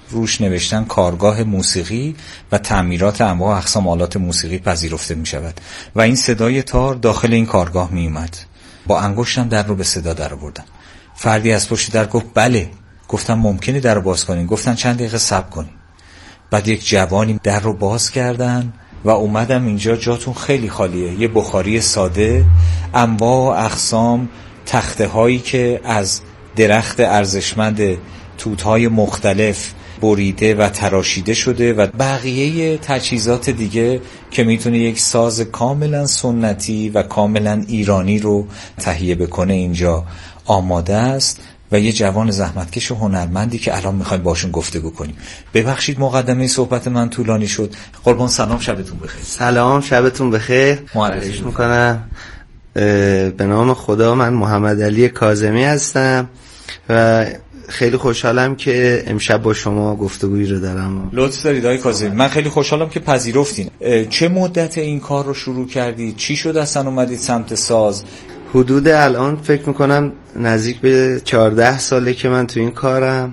روش نوشتن کارگاه موسیقی و تعمیرات انواع اقسام آلات موسیقی پذیرفته می شود و این صدای تار داخل این کارگاه می اومد. با انگشتم در رو به صدا در آوردم. فردی از پشت در گفت بله. گفتم ممکنه در رو باز کنین؟ گفتن چند دقیقه صبر کنین. بعد یک جوانی در رو باز کردن و اومدم اینجا جاتون خیلی خالیه. یه بخاری ساده، انواع اقسام تخته هایی که از درخت ارزشمند توت‌های مختلف بریده و تراشیده شده و بقیه تجهیزات دیگه که میتونه یک ساز کاملا سنتی و کاملا ایرانی رو تهیه بکنه اینجا آماده است و یه جوان زحمتکش و هنرمندی که الان میخوایم باشون گفتگو کنیم. ببخشید مقدمه صحبت من طولانی شد. قربان سلام، شبتون بخیر. سلام، شبتون بخیر. معرفی میکنم. به نام خدا، من محمد علی کاظمی هستم و خیلی خوشحالم که امشب با شما گفتگویی رو دارم. لطف دارید آقای کاظمی. من خیلی خوشحالم که پذیرفتین. چه مدت این کار رو شروع کردید؟ چی شد اصلا اومدید سمت ساز؟ حدود الان فکر میکنم نزدیک به 14 ساله که من تو این کارم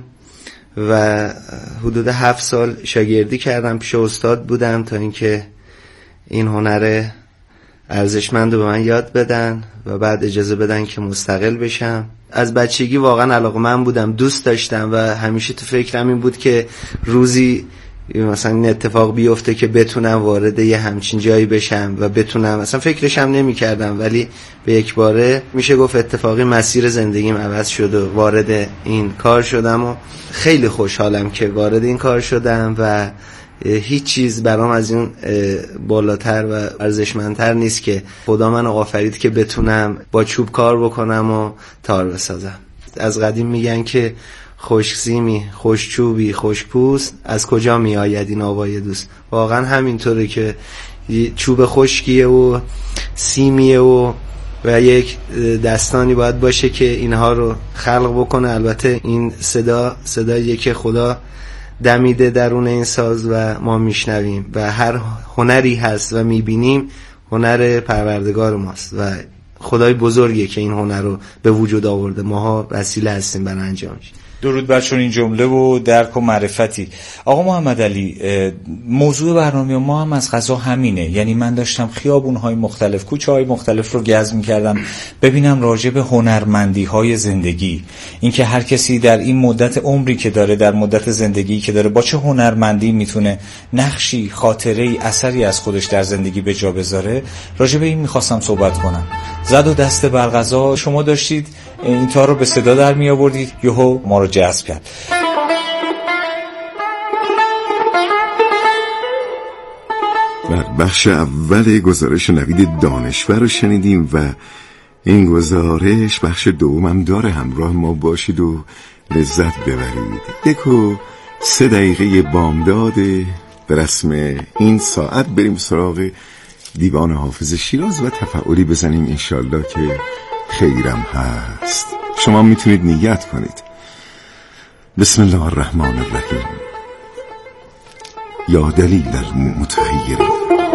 و حدود 7 سال شاگردی کردم، پیش استاد بودم تا اینکه این هنر ارزشمند رو به من یاد بدن و بعد اجازه بدن که مستقل بشم. از بچگی واقعا علاقه‌مند بودم، دوست داشتم و همیشه تو فکرم این بود که روزی مثلا این اتفاق بیفته که بتونم وارد یه همچین جایی بشم و بتونم، مثلا فکرش هم نمی کردم ولی به یک باره میشه گفت اتفاقی مسیر زندگیم عوض شد و وارد این کار شدم و خیلی خوشحالم که وارد این کار شدم و هیچ چیز برام از این بالاتر و ارزشمندتر نیست که خدا منو آفرید که بتونم با چوب کار بکنم و تار بسازم. از قدیم میگن که خشک سیمی، خوش چوبی، خوش پوست، از کجا می آید این آوای دوست. واقعا همینطوره که چوب خشکیه و سیمیه و یک دستانی باید باشه که اینها رو خلق بکنه. البته این صداییه که خدا دمیده درون این ساز و ما میشنویم و هر هنری هست و میبینیم هنر پروردگار ماست و خدای بزرگیه که این هنر رو به وجود آورده. ماها وسیله هستیم برای انجامش. درود بر چون این جمله و درک و معرفتی. آقا محمد علی، موضوع برنامه ما هم از قضا همینه. یعنی من داشتم خیابون‌های مختلف، کوچه‌های مختلف رو گز می‌کردم ببینم راجع به هنرمندی‌های زندگی، اینکه هر کسی در این مدت عمری که داره، در مدت زندگی که داره، با چه هنرمندی میتونه نقشی، خاطره‌ای، اثری از خودش در زندگی به جا بذاره. راجع به این می‌خواستم صحبت کنم. زد و دست بر قضا شما داشتید این تار رو به صدا در می آوردید، یهو ما رو جذب کرد. بخش اول گزارش نوید دانشور رو شنیدیم و این گزارش بخش دومم داره. همراه ما باشید و لذت ببرید. 1 و 3 دقیقه بامداده. به رسم این ساعت بریم سراغ دیوان حافظ شیراز و تفعولی بزنیم انشالله که خیرم هست. شما میتونید نیت کنید. بسم الله الرحمن الرحیم. یا دلیل المتحیرین.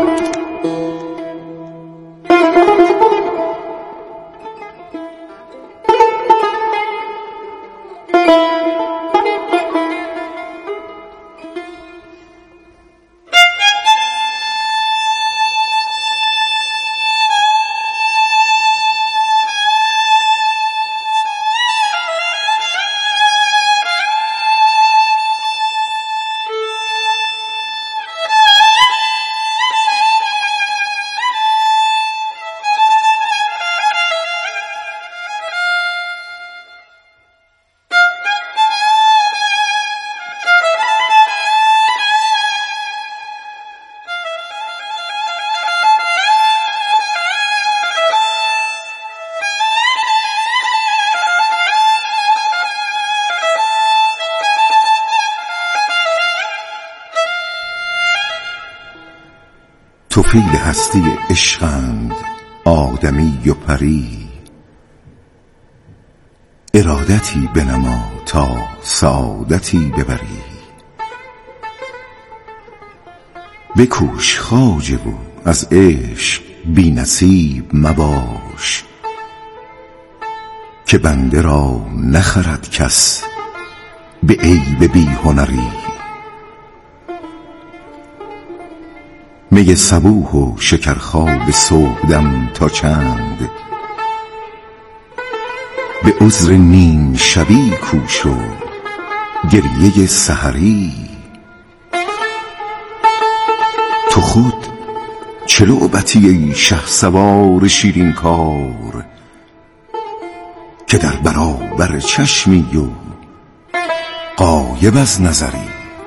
توفیل هستی عشقند آدمی و پری، ارادتی بنما تا سعادتی ببری. بکوش خواجه و از عشق بی نصیب مباش، که بنده را نخرد کس به عیب بی هنری. می صبوح و شکرخواب صبحدم تا چند؟ به عذر نیم شبی کوش و گریه سحری. تو خود چه لعبتی ای شهسوار شیرین کار، که در برابر چشمی و غایب از نظری.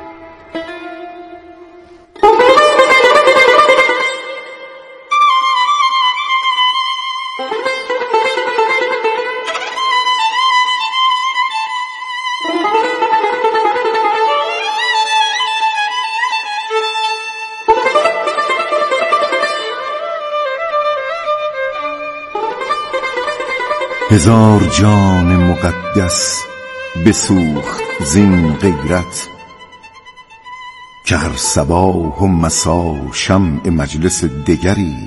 هزار جان مقدس بسوخت زین غیرت، که هر صباح و مسا شمع مجلس دگری.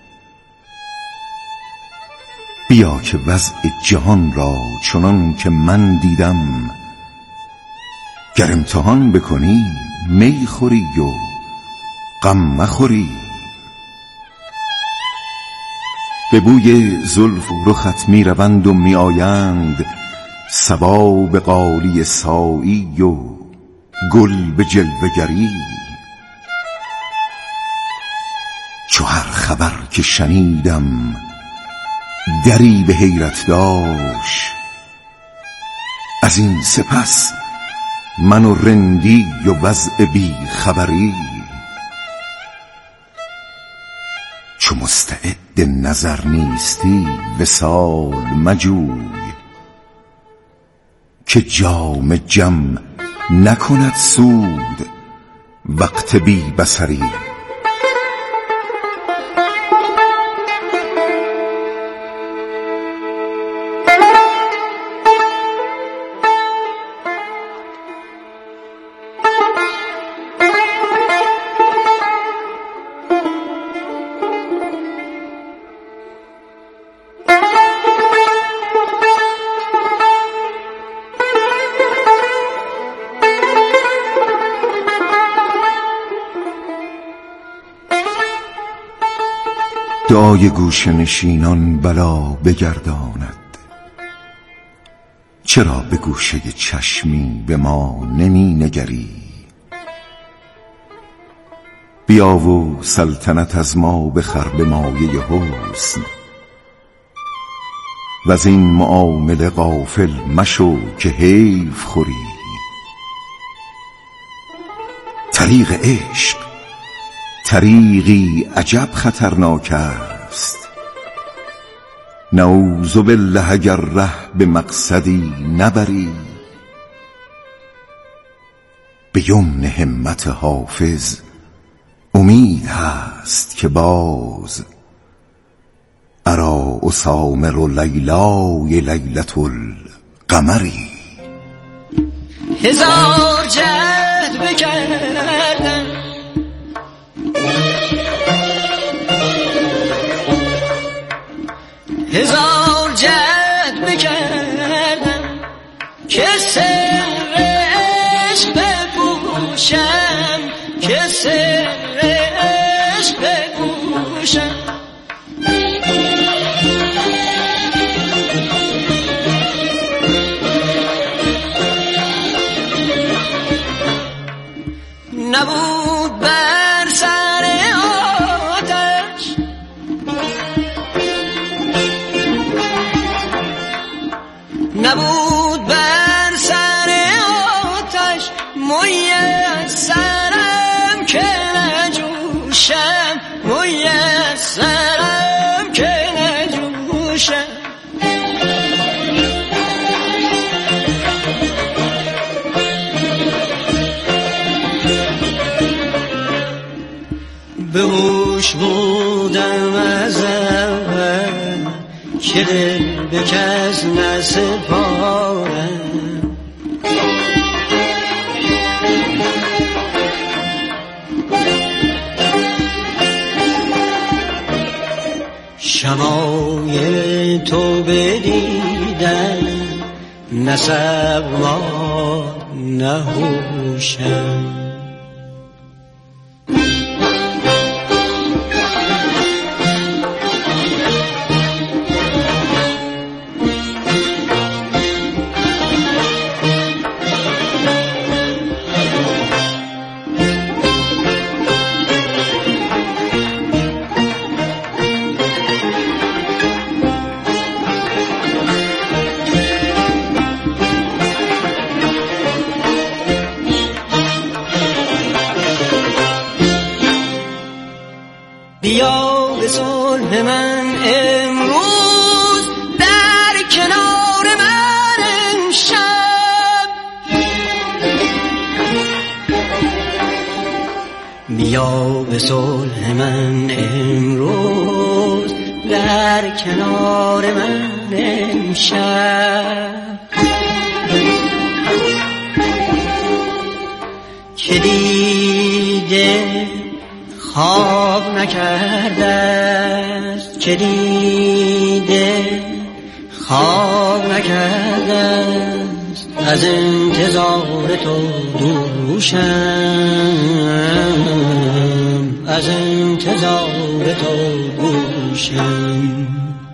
بیا که وضع جهان را چنان که من دیدم، گر امتحان بکنی می خوری و غم مخوری. به بوی زلف و رخت می روند و می آیند صبا به قالی سایی و گل به جلوه‌گری. چو هر خبر که شنیدم دری به حیرت داشت، از این سپس من و رندی و وضع بی خبری. چو مستعد نظر نیستی وصال مجوی، که جام جم نکند سود وقت بی بصری. دعای گوشه نشینان بلا بگرداند، چرا به گوشه چشمی به ما نمی نگری؟ بیا و سلطنت از ما بخر به مایه حسن، و از این معامله غافل مشو که حیف خوری. طریق عشق طریقی عجب خطرناک است، نعوذ بالله اگر ره به مقصدی نبری. به یمن همت حافظ امید هست که باز، ارا اسامر لیلای لیلة القمری. هزار جهد بکردم هزار جهد بکردم که سر عشق بپوشم، که سر عشق بپوشم. نبود بر سر آتش نبود بر سر آتش میسرم که نجوشم، میسرم که نجوشم. به هوش بودم از اول که دل به کس نسپارم، شمایل تو بدیدم نه سوار نه هوشم. بیا به صلح من امروز، در کنار من امشب. بیا به صلح من امروز، در کنار من امشب. که دیده خواب نکرده است، که دیده خواب نکرده است، از انتظار تو دوشم، از انتظار تو دوشم.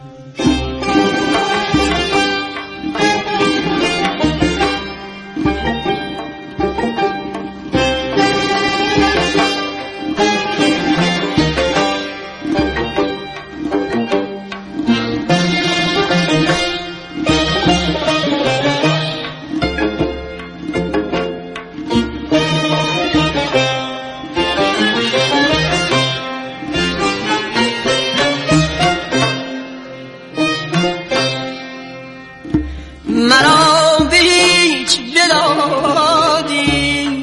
مرا به هیچ بدادی،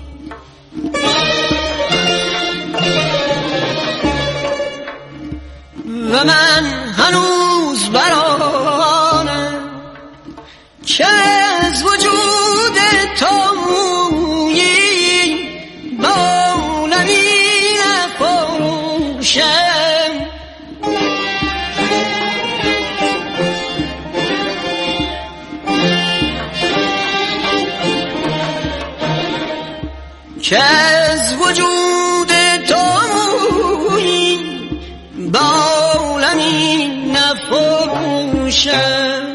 و من هنوز برانم که از وجود تو مویی بانمی نفروشم. که از وجود تو مویی بالمی نفروشم.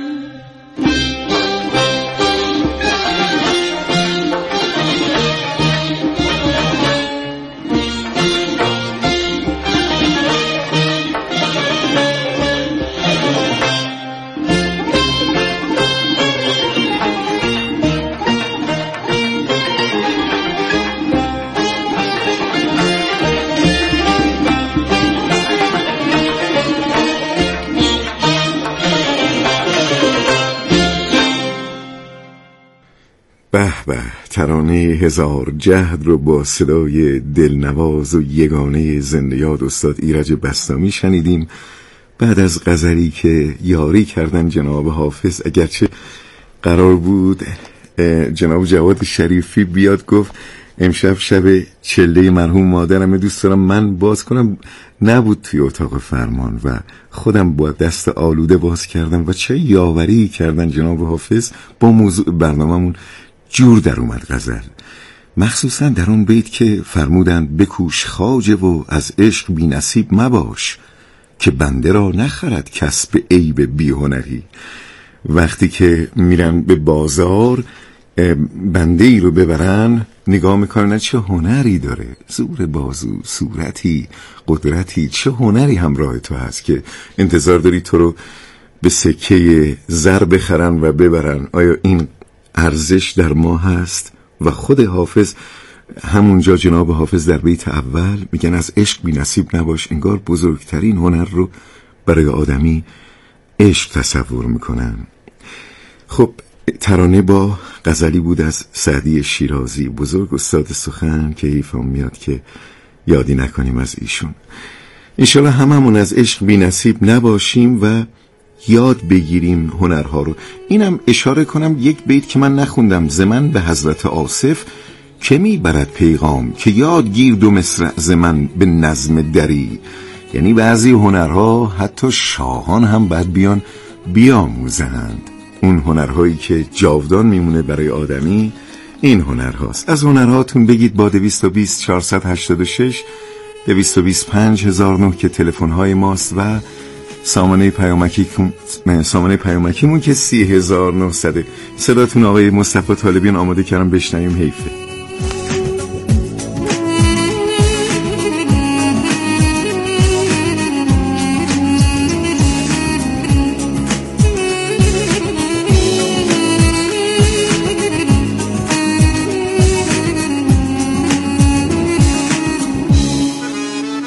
به به، ترانه هزار جهد رو با صدای دلنواز و یگانه زنده یاد استاد ایرج بسطامی شنیدیم. بعد از غزلی که یاری کردن جناب حافظ، اگرچه قرار بود جناب جواد شریفی بیاد گفت امشب شب چله مرحوم مادرم دوست دارم من باز کنم، نبود توی اتاق فرمان و خودم با دست آلوده باز کردم و چه یاوری کردن جناب حافظ با موضوع برنامه‌مون جور در اومد غزل، مخصوصا در اون بیت که فرمودند بکوش خواجه و از عشق بی نصیب مباش، که بنده را نخرد کسب عیب بی هنری. وقتی که میرن به بازار بنده ای رو ببرن نگاه میکنن چه هنری داره، زور بازو، صورتی، قدرتی، چه هنری همراه تو هست که انتظار داری تو رو به سکه زر بخرن و ببرن. آیا این ارزش در ما هست؟ و خود حافظ همونجا جناب حافظ در بیت اول میگن از عشق بی نصیب نباش، انگار بزرگترین هنر رو برای آدمی عشق تصور میکنن. خب ترانه با غزلی بود از سعدی شیرازی، بزرگ استاد سخن که حیفم میاد که یادی نکنیم از ایشون. انشالله هممون از عشق بی نصیب نباشیم و یاد بگیریم هنرها رو. اینم اشاره کنم یک بیت که من نخوندم، زمن به حضرت آصف که میبرد پیغام که یاد گیر دو مصرع زمن به نظم دری. یعنی بعضی هنرها حتی شاهان هم باید بیان بیاموزند. اون هنرهایی که جاودان میمونه برای آدمی این هنرهاست. از هنرهاتون بگید با 220 486 225009 که تلفن‌های ماست و سامانه پیامکیمون که 30900. صداتون آقای مصطفی طالبیان آماده کردم بشنویم، حیفه.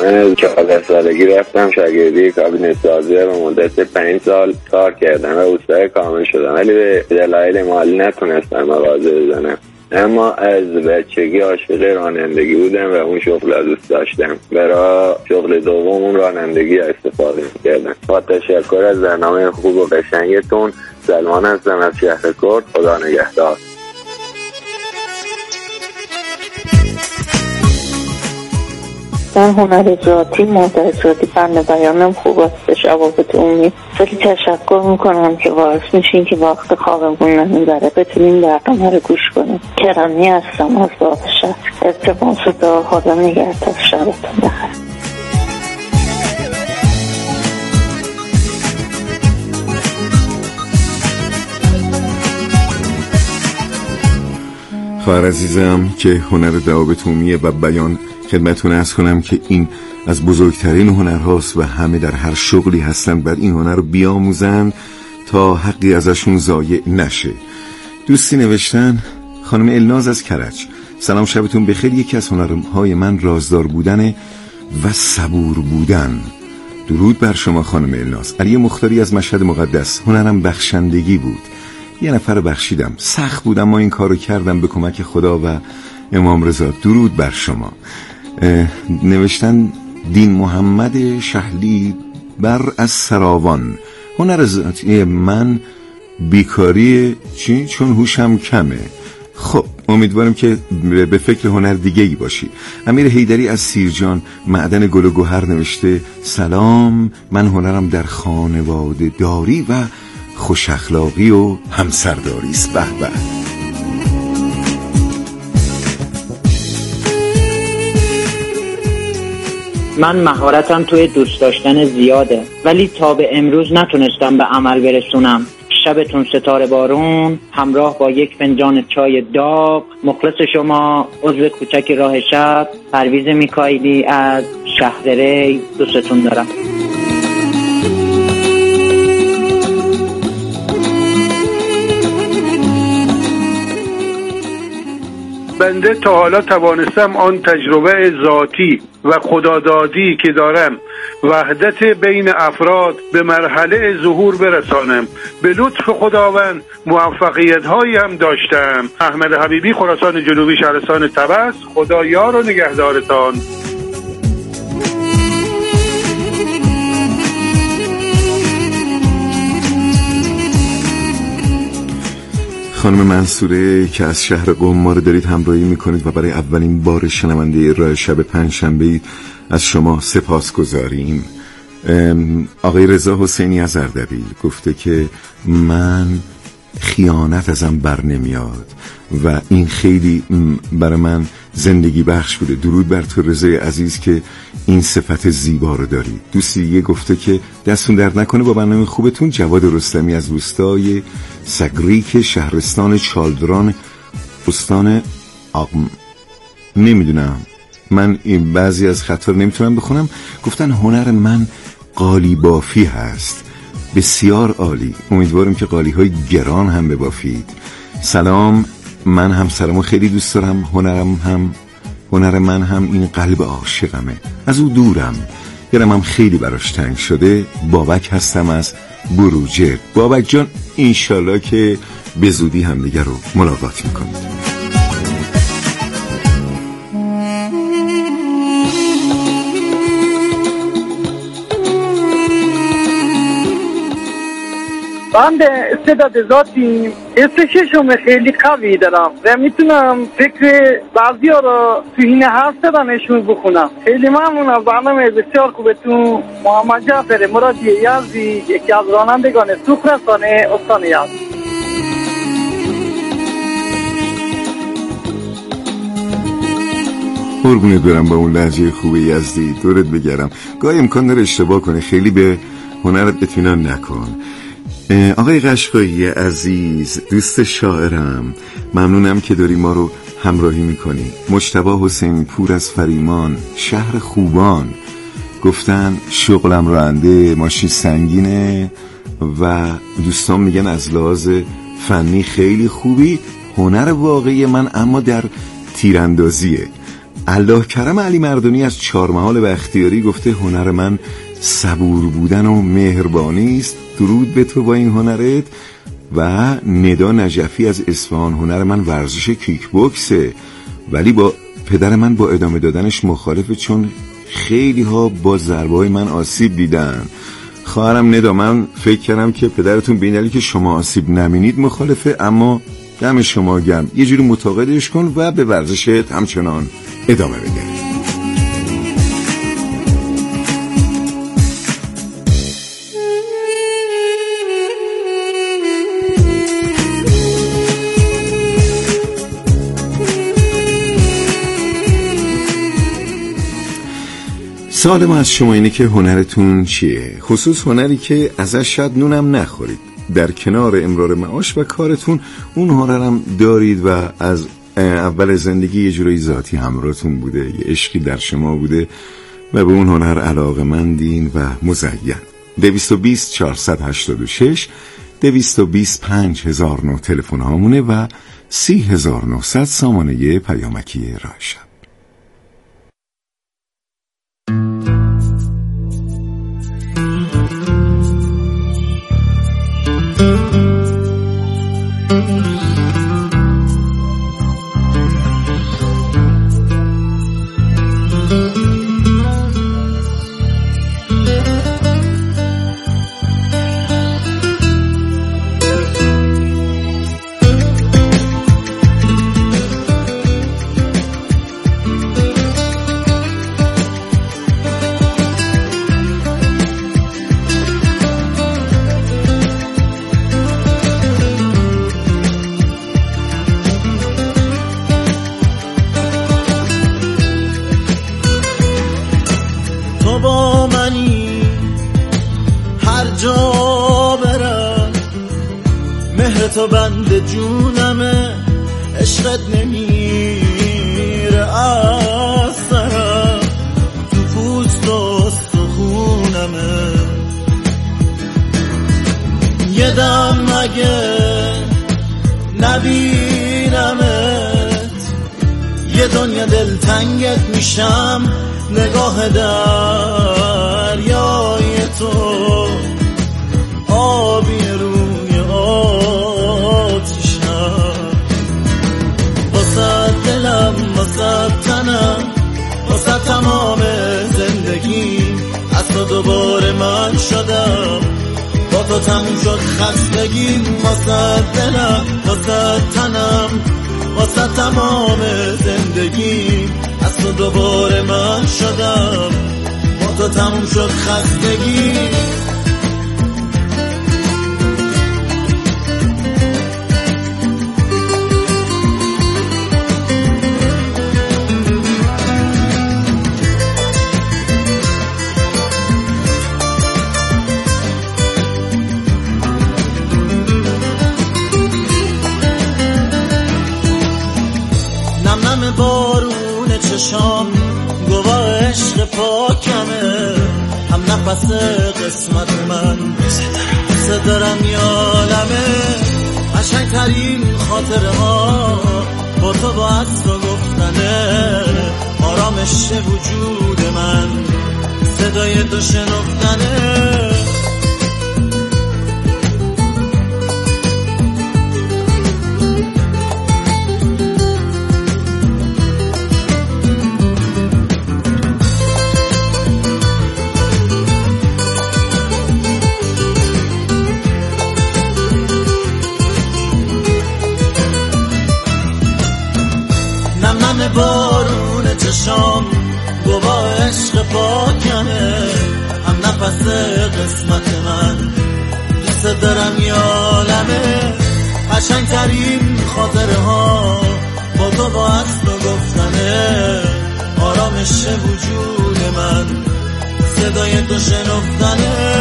14 سالگی رفتم شاگردی کابینت سازی و مدت 5 سال کار کردم و اوستای کامل شدم، ولی به دلایل مالی نتونستم مغازه بزنم. اما از بچگی عاشق رانندگی بودم و اون شغل رو دوست داشتم. برای شغل دومم رانندگی استفاده می‌کردم. با تشکر از برنامه خوب و قشنگتون. سلمان هستم از شهر کرد. خدا نگهدار. من هنر ذاتی معتقدی فن بیانم خوب است. روابط عمومی خیلی تشکر میکنم که باعث میشین که وقت خوابمون نمیبره بتونیم برنامه رو گوش کنیم. کرمی هستم از دادشت. ارتباط دا خدا نگهدار. شبتون بخیر. خواهر عزیزم که هنر روابط عمومی و بیان خدمتتون عرض کنم که این از بزرگترین هنرهاست و همه در هر شغلی هستن بعد این هنر رو بیاموزن تا حقی ازشون ضایع نشه. دوستی نوشتن خانم الناز از کرج: سلام، شبتون بخیر. یکی از هنرهای من رازدار بودن و صبور بودن. درود بر شما خانم الناز. علی مختاری از مشهد مقدس: هنرم بخشندگی بود. یه نفر بخشیدم، سخت بود اما این کارو کردم به کمک خدا و امام رضا. درود بر شما. نوشتن دین محمد شهلی بر از سراوان: هنر ذاتی من بیکاری چون هوشم کمه. خب امیدوارم که به فکر هنر دیگه ای باشی. امیر حیدری از سیرجان معدن گل و گوهر نوشته: سلام، من هنرم در خانواده داری و خوش اخلاقی و همسرداری است. به به. من مهارتم توی دوست داشتن زیاده ولی تا به امروز نتونستم به عمل برسونم. شبتون ستاره بارون همراه با یک فنجان چای داغ. مخلص شما، عضو کوچک راه شب، پرویز میکائیلی از شهر ری. دوستتون دارم. بنده تا حالا توانستم آن تجربه ذاتی و خدادادی که دارم وحدت بین افراد به مرحله ظهور برسانم. به لطف خداوند موفقیت هایی هم داشتم. احمد حبیبی، خراسان جنوبی، شهرستان طبس. خدا یار و نگهدارتان. خانم منصوره که از شهر قم ما رو دارید همراهی میکنید و برای اولین بار شنونده راه شب پنجشنبه از شما سپاسگزاریم. آقای رضا حسینی از اردبیل گفته که من خیانت ازم بر نمیاد و این خیلی برای من زندگی بخش بوده. درود بر تو رضای عزیز که این صفت زیبا رو دارید. دوستی دیگه گفته که دستون درد نکنه با برنامه خوبتون. جواد رستمی از روستای سگریک شهرستان چالدران استان نمیدونم، من این بعضی از خطا رو نمیتونم بخونم. گفتن هنر من قالی بافی هست. بسیار عالی، امیدوارم که قالی های گران هم ببافید. سلام، من همسرمو خیلی دوست دارم. هنر من هم این قلب عاشقمه، از او دورم. دلم هم خیلی براش تنگ شده. بابک هستم از بروجرد. بابک جان انشالله که به زودی هم دیگر رو ملاقات میکنید. من به استعداد ذاتی استششم خیلی قوی دارم و میتونم فکر بعضی ها رو تو این حرف دادنشون بخونم. خیلی ممنون از برنامه بسیار خوبتون. محمد جعفر مرادی یزدی، یکی از رانندگان سوخرسانه استان یزد. قربونت برم با اون لهجه خوبه یزدی. دورت بگرم. گاهی امکان داره اشتباه کنه، خیلی به هنرت اطمینان نکن. آقای قشقایی عزیز، دوست شاعرم، ممنونم که داری ما رو همراهی میکنی. مجتبی حسین پور از فریمان شهر خوبان گفتن شغلم راننده ماشین سنگینه و دوستان میگن از لحاظ فنی خیلی خوبی. هنر واقعی من اما در تیراندازیه. الله کرم علی مردانی از چهارمحال بختیاری گفته هنر من صبور بودن و مهربانی است. درود به تو با این هنرت. و ندا نجفی از اصفهان هنر من ورزش کیک بوکسه، ولی با پدر من با ادامه دادنش مخالفه چون خیلی ها با ضربه های من آسیب دیدن. خواهرم ندا من فکر کردم که پدرتون به این دلیل که شما آسیب نبینید مخالفه، اما دم شما گرم، یه جوری متقاعدش کن و به ورزشت همچنان ادامه بده. سوال ما از شما اینه که هنرتون چیه؟ خصوص هنری که ازش شاید نونم نخورید. در کنار امرار معاش و کارتون اون هنرم دارید و از اول زندگی یه جورایی ذاتی همراهتون بوده، یه عشقی در شما بوده و به اون هنر علاقه‌مندین و مزین. 220 486 225 تلفن هامونه و 3900 سامانه پیامکی راه شب. تو بند جونمه، عشقت نمیره از سرم، تو پوست و استخونمه. یه دم مگه نبینمت، یه دنیا دلتنگت میشم، نگاه دریای تو آبی روی آتیشم. واسه دلم، واسه تنم، واسه تمام زندگی، از تو دوباره من شدم، با تو تموم شد خستگی. واسه دلم، واسه تنم، واسه تمام زندگی، از تو دوباره من شدم، با تو تموم شد خستگی. بارون چشام گواه عشق پاکمه، هم نفس قسمت من صدرم یالمه. قشنگ ترین خاطره ها با تو با عطر و گفتنه، آرامش وجود من صدای تو شنفتنه. بارون چشام گواه عشق پاکمه، هم نفس قسمت من دوست دارم یالمه. قشنگ ترین خاطره ها با تو با عطر و گفتنه، آرامش وجود من صدای تو شنفتنه.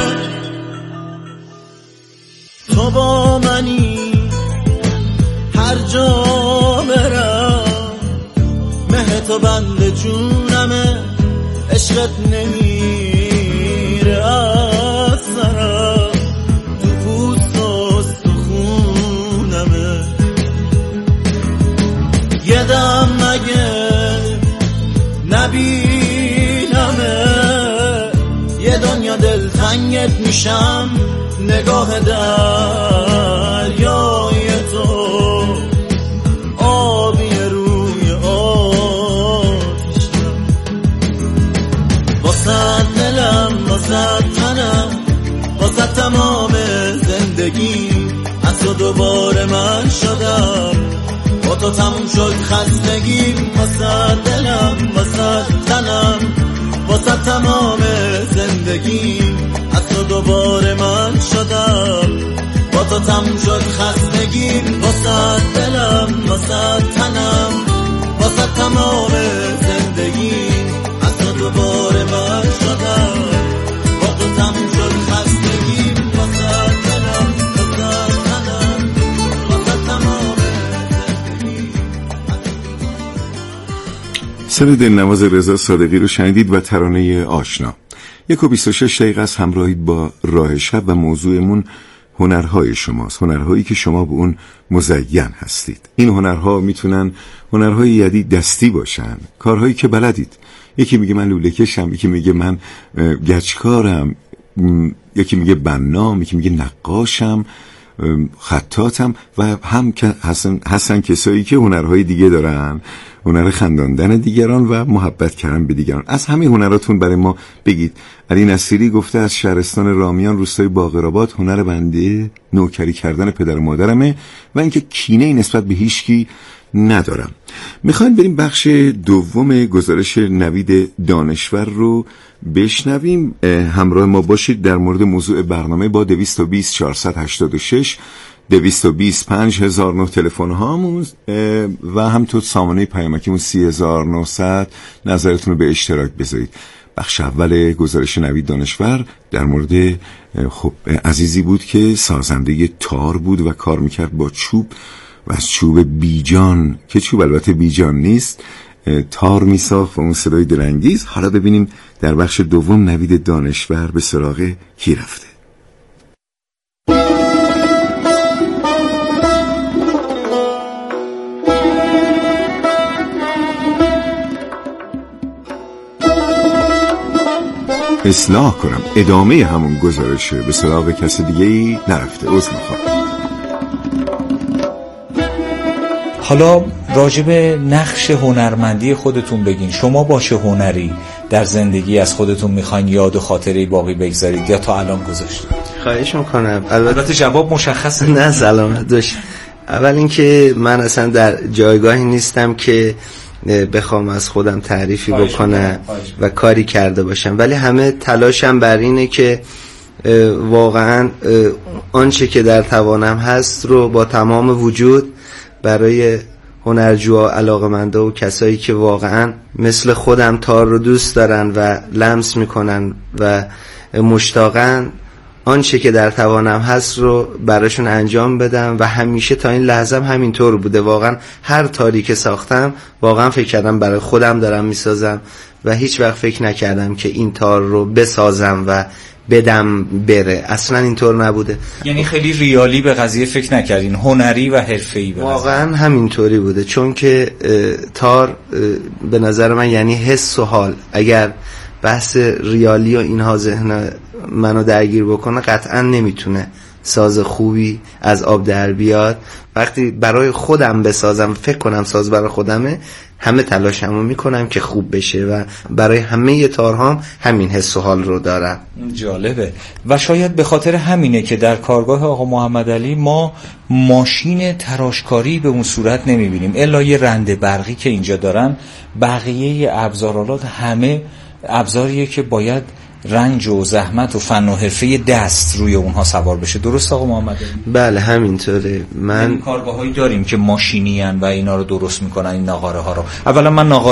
تو با منی هر جا برم، مه تو بند جونمه، عشقت نمیره از سرم، تو پوست و استخونمه. یه دم مگه نبینمه یه دنیا دلتنگت میشم نگاه دریای تو آبی روی آتیشم واسه دلم واسه تنم واسه تمام زندگی از تو دوباره من شدم با تو تموم شد خستگیم واسه دلم واسه تنم واسه تمام زندگی از تو دوباره من شدم با تو تموم شد خستگیم واسه دلم واسه تنم واسه تمام زندگی از تو دوباره من شدم با تو تموم شد خستگیم واسه دلم واسه تنم واسه تمام سر دلنواز رضا صادقی رو شنیدید و ترانه آشنا. 1:26 دقیقه از همراهید با راه شب و موضوعمون هنرهای شماست، هنرهایی که شما به اون مزین هستید. این هنرها میتونن هنرهای یدی دستی باشن، کارهایی که بلدید. یکی میگه من لوله کشم، یکی میگه من گچکارم، یکی میگه بنام، یکی میگه نقاشم، خطاطم و هم هستن کسایی که هنرهای دیگه دارن، هنر خنداندن دیگران و محبت کردن به دیگران. از همین هنراتون برای ما بگید. علی نصیری گفته از شهرستان رامیان روستای باقرآباد هنر بنده نوکری کردن پدر و مادرمه و اینکه کینه‌ای نسبت به هیچکی ندارم. میخوایم بریم بخش دوم گزارش نوید دانشور رو بشنویم. همراه ما باشید در مورد موضوع برنامه با 220 486 220 5009 تلفن هامون و همطور سامانه پیامکیمون 30900 نظرتون رو به اشتراک بذارید. بخش اول گزارش نوید دانشور در مورد عزیزی بود که سازنده تار بود و کار میکرد با چوب و از چوب بیجان که چوب البته بیجان نیست تار میساخت و اون صدای دلانگیز. حالا ببینیم در بخش دوم نوید دانشور به سراغ کی رفته. اصلاح کنم ادامه همون گزارشه به سراغ کسی دیگه‌ای نرفته. عذر میخوام. حالا راجب نقش هنرمندی خودتون بگین. شما با چه هنری در زندگی از خودتون میخواین یاد و خاطره باقی بگذارید یا تا الان گذاشتید؟ خواهش میکنم. البته جواب مشخصه. نه سلامت داشت. اول اینکه من اصلا در جایگاهی نیستم که بخوام از خودم تعریفی بکنم و کاری کرده باشم، ولی همه تلاشم بر اینه که واقعا آنچه که در توانم هست رو با تمام وجود برای هنرجوها، علاقه‌مندا و کسایی که واقعا مثل خودم تار رو دوست دارن و لمس میکنن و مشتاقن، آنچه که در توانم هست رو براشون انجام بدم و همیشه تا این لحظه همینطور بوده. واقعا هر تاری که ساختم واقعا فکر کردم برای خودم دارم میسازم و هیچ وقت فکر نکردم که این تار رو بسازم و بدم بره. اصلا اینطور نبوده. یعنی خیلی ریالی به قضیه فکر نکردین، هنری و حرفه‌ای به واقعا همینطوری بوده، چون که تار به نظر من یعنی حس و حال. اگر بحث ریالی و اینها ذهن منو درگیر بکنه قطعا نمیتونه ساز خوبی از آب در بیاد. وقتی برای خودم بسازم، فکر کنم ساز برای خودمه، همه تلاشمو میکنم که خوب بشه و برای همه تارهام همین حس و حال رو دارم. جالبه. و شاید به خاطر همینه که در کارگاه آقا محمد علی ما ماشین تراشکاری به اون صورت نمیبینیم، الا یه رنده برقی که اینجا دارن. بقیه ابزارالات همه ابزاریه که باید رنج و زحمت و فن و حرفه دست روی اونها سوار بشه. درست آقا محمد علی؟ بله همینطوره. من کارگاهایی داریم که ماشینی ان و اینا رو درست میکنن، این ناقاره ها رو. اولا من ناقاره